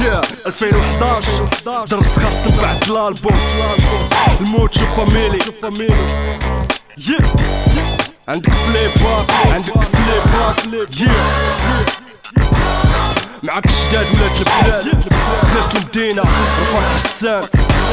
2011 درس خاص بعد الالبوم الموت شوف فاميلي عندك فليبات معاك الشداد ولاد البلاد ناس المدينة رباط حسان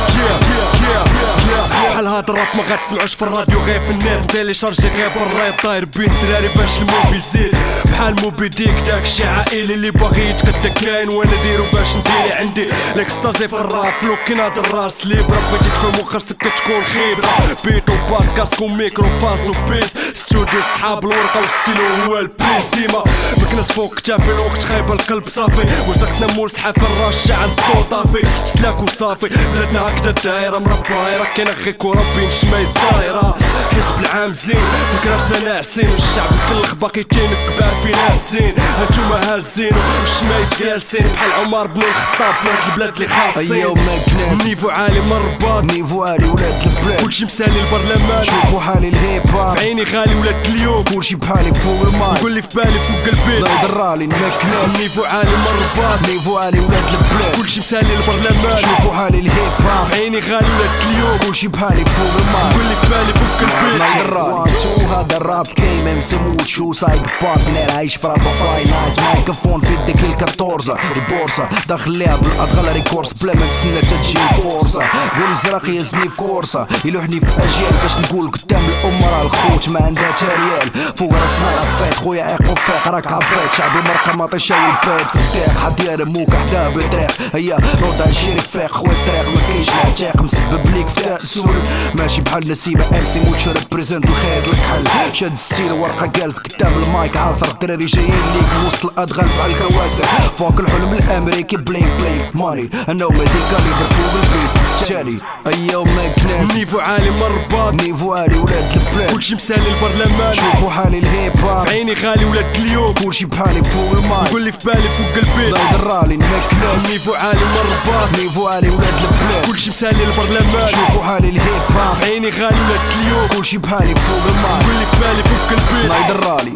بحال هاد الراب ما غاتسمعوش في الراديو غير في النت تيليشارجي غير بالرايد طاير بين الدراري باش الموفي يزيد بحال موبي ديك داكشي عائلي اللي باغي يتغدى كاين وانا ديرو باش نديري عندي ليكستازي في الراب فلو كيناد الراس ليبرا بغيتي تفهمو خاصك تكون خبرة بيت وباس كاسكو ميكرو باس وبيس ستوديو صحاب الورقة والستيلو هو البريس ديما مكناس فوق كتافي الوقت خايب القلب صافي وزقنا مول سحاب الرشة عند الضو طافي سلاك وصافي بلادنا هكدا دايرة مربايرة كاين اخيك وربي نشماي الدايرة حزب العام زين فكرة سناعسين والشعب الكل باقي كبار في ناسين هانتوما هازين والشمايت جالسين بحال عمر بن الخطاب في هاد البلاد اللي خاصين نيفو عالي مرباط نيفو عالي ولاد البلاد كلشي مسالي البرلمان شوفو حالي الهيب هاب في عيني غالي ولاد اليوم كلشي بحالي فوق الماي نقول لي في بالي فوق البيت لا يضرالي المكناس نيفو عالي مرباط نيفو عالي ولاد البلاد كلشي مسالي البرلمان شوفو حالي الهيب هاب في عيني غالي ولاد اليوم كلشي بحالي فوق الماي نقول لي في بالي فوق البيت لا يضرالي هذا الراب كيما مسموت شو سايق بارتنر عايش في رابا باي نايت مايكروفون في يدك الكارتورزا البورصة داخل ليها بالأدغال ريكورس بلا ما تسنى تجي فرصة قول زرق يزني في كورسة يلوحني في أجيال باش نقول قدام الأمة راه الخوت ما عندها تاريال فوق راسنا رفات خويا عيق وفاق راك عبيت شعب المرقة ما طيشا والبيت في الداق حدير موك حدا بطريق هيا نوضع الشريف فاق خويا الطريق ما كاينش العتاق مسبب ليك في تأسول ماشي بحال نسيمة امسي موتشو ريبريزنت الخير لك حل شاد ستيل ورقة جالس قدام المايك عاصر الدراري جايين ليك وسط الأدغال بحال الكواسع فوق الحلم الأمريكي بلينك بلينك ماني أنا ومديكالي فوق البيت تالي أيا ماكناس نيفو عالي مرباط نيفو عالي ولاد البلاد كلشي مسالي البرلمان شوفو حالي الهيب هاب في عيني غالي ولاد اليوم كلشي بحالي فوق الماي نقول لي في بالي فوق البيت لا يضرالي المكناس نيفو عالي مرباط نيفو عالي ولاد البلاد كلشي مسالي البرلمان شوفو حالي الهيب هاب في عيني غالي ولاد اليوم كلشي بحالي فوق الماي نقول لي في بالي فوق البيت لا يضرالي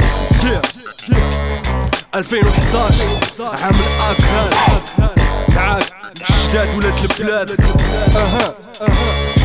2011 عام الأكهان معاك الشداد ولاد البلاد